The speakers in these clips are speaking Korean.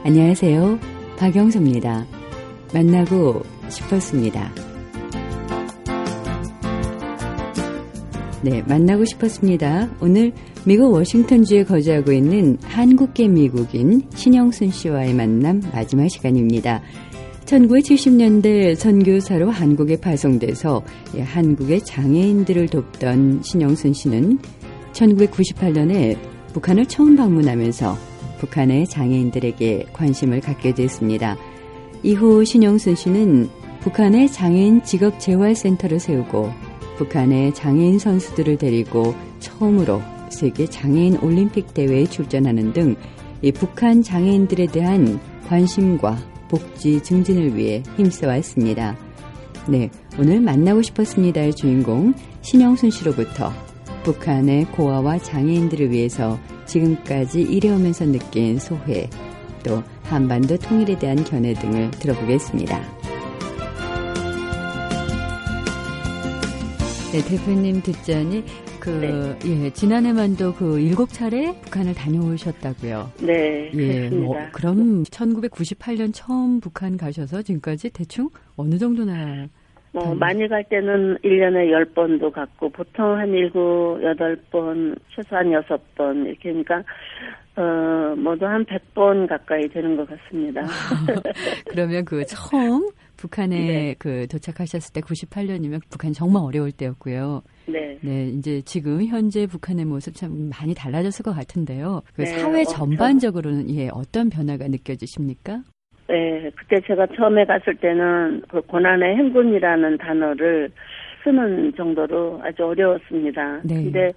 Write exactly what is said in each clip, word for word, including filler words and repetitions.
안녕하세요. 박영수입니다. 만나고 싶었습니다. 네, 만나고 싶었습니다. 오늘 미국 워싱턴주에 거주하고 있는 한국계 미국인 신영순 씨와의 만남 마지막 시간입니다. 천구백칠십 년대 선교사로 한국에 파송돼서 한국의 장애인들을 돕던 신영순 씨는 천구백구십팔 년에 북한을 처음 방문하면서 북한의 장애인들에게 관심을 갖게 됐습니다. 이후 신영순 씨는 북한의 장애인 직업재활센터를 세우고 북한의 장애인 선수들을 데리고 처음으로 세계 장애인 올림픽 대회에 출전하는 등 이 북한 장애인들에 대한 관심과 복지 증진을 위해 힘써왔습니다. 네, 오늘 만나고 싶었습니다의 주인공 신영순 씨로부터 북한의 고아와 장애인들을 위해서 지금까지 일해오면서 느낀 소회, 또 한반도 통일에 대한 견해 등을 들어보겠습니다. 네, 대표님 듣자니 그 네. 예, 지난해만도 그 일곱 차례 북한을 다녀오셨다고요. 네, 예, 그렇습니다. 뭐, 그럼 천구백구십팔 년 처음 북한 가셔서 지금까지 대충 어느 정도나 뭐 다니... 많이 갈 때는 일 년에 열 번도 갔고 보통 한 일곱, 여덟 번, 최소한 여섯 번 이렇게 하니까 어, 모두 한 백 번 가까이 되는 것 같습니다. 그러면 그 처음 북한에 네. 그 도착하셨을 때 구십팔 년이면 북한이 정말 어려울 때였고요. 네. 네, 이제 지금 현재 북한의 모습 참 많이 달라졌을 것 같은데요. 그 네, 사회 엄청. 전반적으로는 예, 어떤 변화가 느껴지십니까? 네, 그때 제가 처음에 갔을 때는 그 고난의 행군이라는 단어를 쓰는 정도로 아주 어려웠습니다. 네. 근데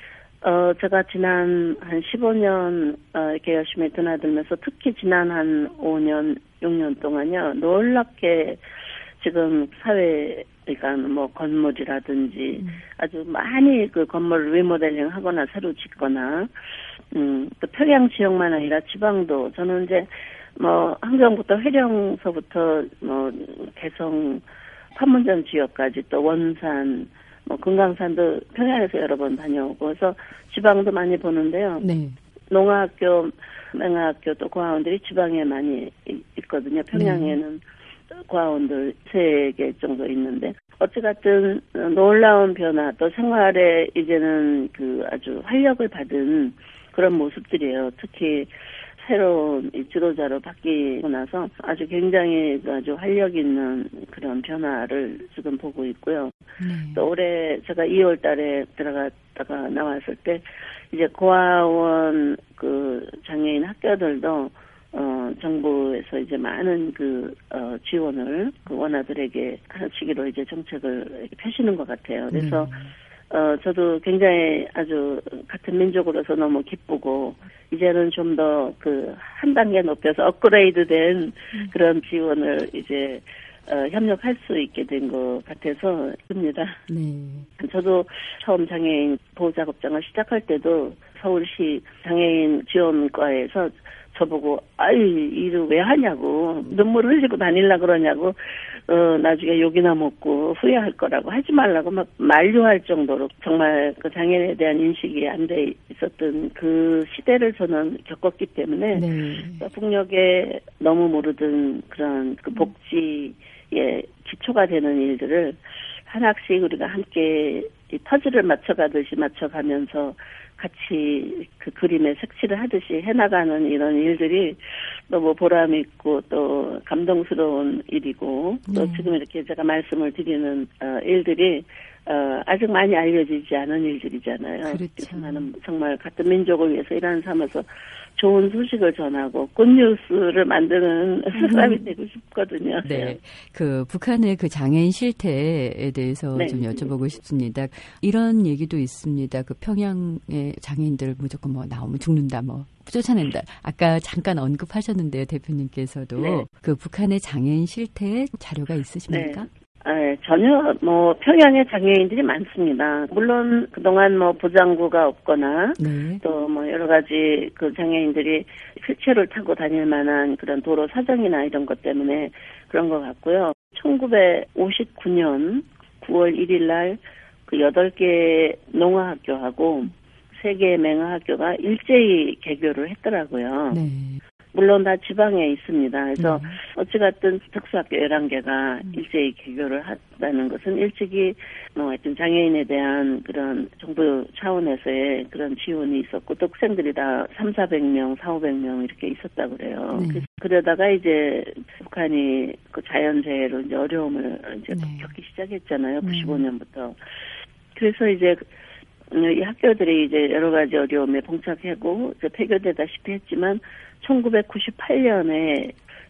어 제가 지난 한 십오 년 어, 이렇게 열심히 드나들면서 특히 지난 한 오 년, 육 년 동안요 놀랍게 지금 사회 그러니까 뭐 건물이라든지 음. 아주 많이 그 건물을 리모델링하거나 새로 짓거나 음, 그 평양 지역만 아니라 지방도 저는 이제 뭐 함경부터 회령서부터 뭐 개성 판문점 지역까지 또 원산 뭐 금강산도 평양에서 여러 번 다녀오고 그래서 지방도 많이 보는데요. 네. 농아학교, 맹아학교 또 고아원들이 지방에 많이 있거든요. 평양에는 네. 고아원들 세 개 정도 있는데 어찌됐든 놀라운 변화 또 생활에 이제는 그 아주 활력을 받은 그런 모습들이에요. 특히 새로운 지도자로 바뀌고 나서 아주 굉장히 아주 활력 있는 그런 변화를 지금 보고 있고요. 네. 또 올해 제가 이월 달에 들어갔다가 나왔을 때 이제 고아원 그 장애인 학교들도 어 정부에서 이제 많은 그 어 지원을 그 원아들에게 하시기로 이제 정책을 펴시는 것 같아요. 그래서 네. 어, 저도 굉장히 아주 같은 민족으로서 너무 기쁘고, 이제는 좀 더 그 한 단계 높여서 업그레이드 된 음. 그런 지원을 이제, 어, 협력할 수 있게 된 것 같아서 듭니다. 네. 저도 처음 장애인 보호작업장을 시작할 때도 서울시 장애인 지원과에서 저보고, 아이, 일을 왜 하냐고, 눈물을 흘리고 다닐라 그러냐고, 어, 나중에 욕이나 먹고 후회할 거라고 하지 말라고 막 만류할 정도로 정말 그 장애인에 대한 인식이 안 돼 있었던 그 시대를 저는 겪었기 때문에, 네. 폭력에 너무 모르던 그런 그 복지의 기초가 되는 일들을 하나씩 우리가 함께 이 퍼즐을 맞춰가듯이 맞춰가면서 같이 그 그림에 색칠을 하듯이 해나가는 이런 일들이 너무 보람 있고 또 감동스러운 일이고 또 네. 지금 이렇게 제가 말씀을 드리는 어, 일들이 어, 아직 많이 알려지지 않은 일들이잖아요. 그렇죠. 그래서 나는 정말 같은 민족을 위해서 일하는 삶에서 좋은 소식을 전하고 굿뉴스를 만드는 사람이 되고 싶거든요. 네, 그 북한의 그 장애인 실태에 대해서 네. 좀 여쭤보고 싶습니다. 이런 얘기도 있습니다. 그 평양의 장애인들 무조건 뭐 나오면 죽는다, 뭐 쫓아낸다. 아까 잠깐 언급하셨는데요, 대표님께서도 네. 그 북한의 장애인 실태 자료가 있으십니까? 네. 네, 전혀 뭐 평양에 장애인들이 많습니다. 물론 그동안 뭐 보장구가 없거나 네. 또 뭐 여러 가지 그 장애인들이 휠체어를 타고 다닐 만한 그런 도로 사정이나 이런 것 때문에 그런 것 같고요. 천구백오십구 년 구월 일일 날 그 여덟 개 농아학교하고 세 개의 맹아학교가 일제히 개교를 했더라고요. 네. 물론 다 지방에 있습니다. 그래서 네. 어찌갔든 특수학교 열한 개가 음. 일제히 개교를 했다는 것은 일찍이 뭐 하여튼 장애인에 대한 그런 정부 차원에서의 그런 지원이 있었고 또 학생들이 다 삼사백 명, 사오백 명 이렇게 있었다고 그래요. 네. 그래서 그러다가 이제 북한이 그 자연재해로 이제 어려움을 이제 네. 겪기 시작했잖아요. 구십오 년부터. 그래서 이제 이 학교들이 이제 여러 가지 어려움에 봉착하고 이제 폐교되다시피 했지만 천구백구십팔 년에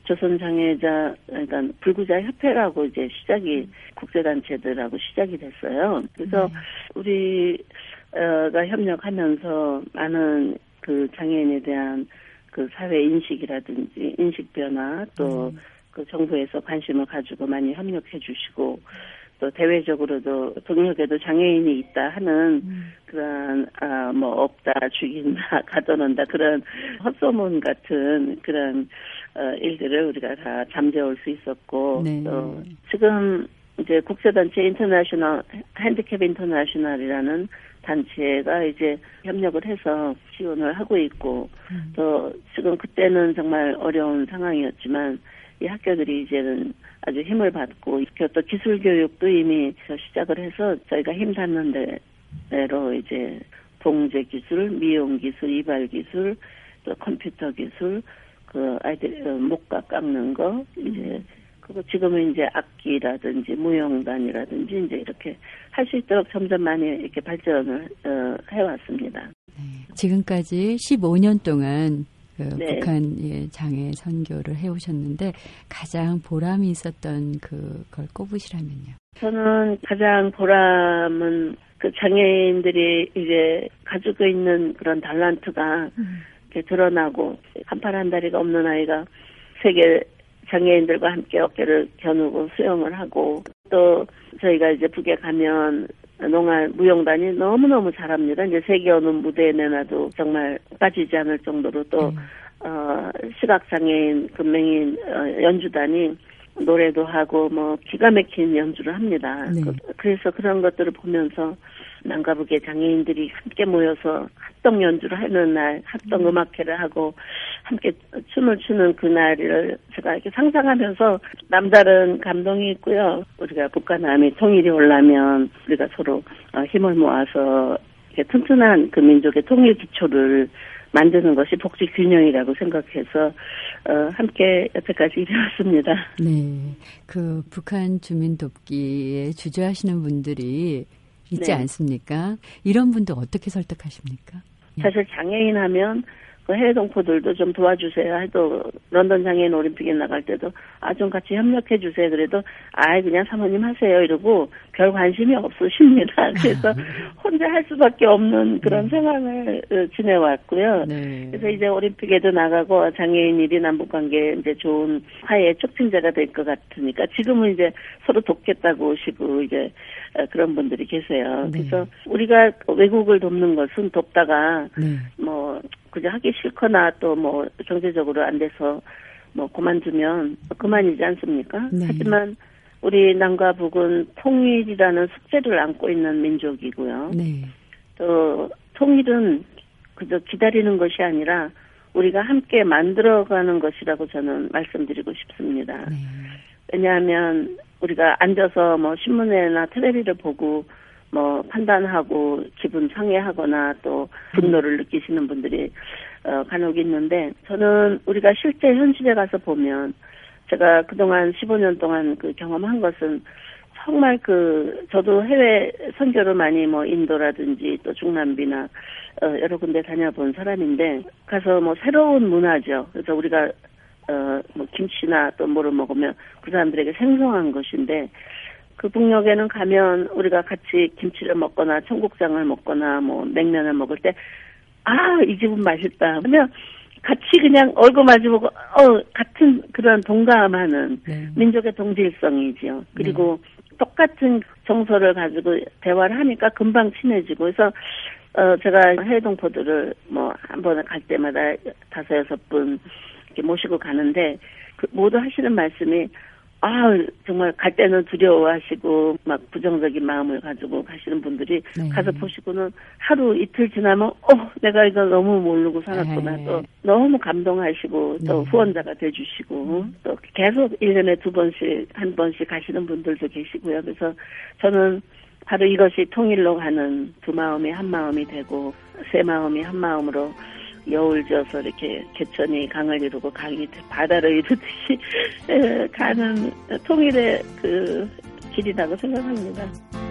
조선장애자 그러니까 불구자 협회라고 이제 시작이 국제단체들하고 시작이 됐어요. 그래서 네. 우리가 협력하면서 많은 그 장애인에 대한 그 사회 인식이라든지 인식 변화 또 그 음. 정부에서 관심을 가지고 많이 협력해 주시고 또 대외적으로도 동역에도 장애인이 있다 하는 음. 그런 아, 뭐 없다 죽인다 가둬놓는다 그런 헛소문 같은 그런 어, 일들을 우리가 다 잠재울 수 있었고 네. 또 지금 이제 국제단체 인터내셔널 핸디캡 인터내셔널이라는 단체가 이제 협력을 해서 지원을 하고 있고 음. 또 지금 그때는 정말 어려운 상황이었지만 이 학교들이 이제는 아주 힘을 받고 또 기술 교육도 이미 시작을 해서 저희가 힘 닿는 대로 이제 봉제 기술, 미용 기술, 이발 기술, 또 컴퓨터 기술, 그 아이들 목각 깎는 거 이제 그리고 지금은 이제 악기라든지 무용단이라든지 이제 이렇게 할 수 있도록 점점 많이 이렇게 발전을 어, 해왔습니다. 네. 지금까지 십오 년 동안 그 네. 북한의 장애 선교를 해오셨는데 가장 보람이 있었던 그걸 꼽으시라면요. 저는 가장 보람은 그 장애인들이 이제 가지고 있는 그런 달란트가 음. 이렇게 드러나고 한팔 한 다리가 없는 아이가 세계 장애인들과 함께 어깨를 겨누고 수영을 하고 또 저희가 이제 북에 가면 농활 무용단이 너무너무 잘합니다. 이제 세계 어느 무대에 내놔도 정말 빠지지 않을 정도로 또, 음. 어, 시각장애인, 금맹인, 어, 연주단이 노래도 하고 뭐 기가 막힌 연주를 합니다. 네. 그, 그래서 그런 것들을 보면서 남과 북의 장애인들이 함께 모여서 합동 연주를 하는 날, 합동 음. 음악회를 하고 함께 춤을 추는 그날을 제가 이렇게 상상하면서 남다른 감동이 있고요. 우리가 북과 남이 통일이 오려면 우리가 서로 힘을 모아서 이렇게 튼튼한 그 민족의 통일 기초를 만드는 것이 복지 균형이라고 생각해서 어, 함께 여태까지 이루었습니다. 네, 그 북한 주민 돕기에 주저하시는 분들이 있지 네. 않습니까? 이런 분들 어떻게 설득하십니까? 사실 장애인 하면 그 해외 동포들도 좀 도와주세요 해도 런던 장애인 올림픽에 나갈 때도 아 좀 같이 협력해 주세요 그래도 아이 그냥 사모님 하세요 이러고 별 관심이 없으십니다. 그래서 혼자 할 수밖에 없는 그런 네. 생활을 지내왔고요. 네. 그래서 이제 올림픽에도 나가고 장애인일이 남북관계에 이제 좋은 화해의 촉진제가 될 것 같으니까 지금은 이제 서로 돕겠다고 오시고 이제 그런 분들이 계세요. 네. 그래서 우리가 외국을 돕는 것은 돕다가 네. 뭐 그저 하기 싫거나 또 뭐 경제적으로 안 돼서 뭐 그만두면 그만이지 않습니까? 네. 하지만 우리 남과 북은 통일이라는 숙제를 안고 있는 민족이고요. 네. 또 통일은 그저 기다리는 것이 아니라 우리가 함께 만들어가는 것이라고 저는 말씀드리고 싶습니다. 네. 왜냐하면 우리가 앉아서 뭐 신문이나 텔레비를 보고 뭐 판단하고 기분 상해하거나 또 분노를 느끼시는 분들이 어, 간혹 있는데 저는 우리가 실제 현실에 가서 보면 제가 그동안 십오 년 동안 그 경험한 것은 정말 그 저도 해외 선교를 많이 뭐 인도라든지 또 중남미나 어, 여러 군데 다녀본 사람인데 가서 뭐 새로운 문화죠. 그래서 우리가 어, 뭐 김치나 또 뭐를 먹으면 그 사람들에게 생소한 것인데 그 북녘에는 가면 우리가 같이 김치를 먹거나 청국장을 먹거나 뭐 냉면을 먹을 때 아, 이 집은 맛있다. 그러면 같이 그냥 얼굴 마주보고 어 같은 그런 동감하는 네. 민족의 동질성이지요. 그리고 네. 똑같은 정서를 가지고 대화를 하니까 금방 친해지고 그래서 어 제가 해외 동포들을 뭐 한 번에 갈 때마다 다섯 여섯 분 이렇게 모시고 가는데 그 모두 하시는 말씀이 아, 정말 갈 때는 두려워하시고 막 부정적인 마음을 가지고 가시는 분들이 네. 가서 보시고는 하루 이틀 지나면 어 내가 이거 너무 모르고 살았구나. 네. 또 너무 감동하시고 또 네. 후원자가 돼주시고 음. 또 계속 일 년에 두 번씩 한 번씩 가시는 분들도 계시고요. 그래서 저는 바로 이것이 통일로 가는 두 마음이 한 마음이 되고 세 마음이 한 마음으로 여울 져서 이렇게 개천이 강을 이루고 강이 바다를 이루듯이 가는 통일의 그 길이라고 생각합니다.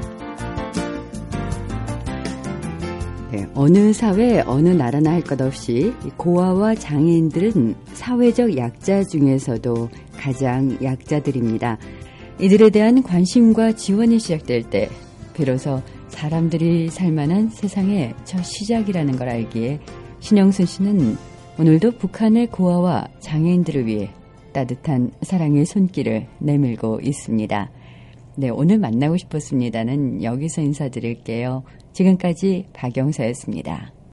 네, 어느 사회, 어느 나라나 할 것 없이 고아와 장애인들은 사회적 약자 중에서도 가장 약자들입니다. 이들에 대한 관심과 지원이 시작될 때 비로소 사람들이 살만한 세상의 첫 시작이라는 걸 알기에 신영순 씨는 오늘도 북한의 고아와 장애인들을 위해 따뜻한 사랑의 손길을 내밀고 있습니다. 네, 오늘 만나고 싶었습니다는 여기서 인사드릴게요. 지금까지 박영사였습니다.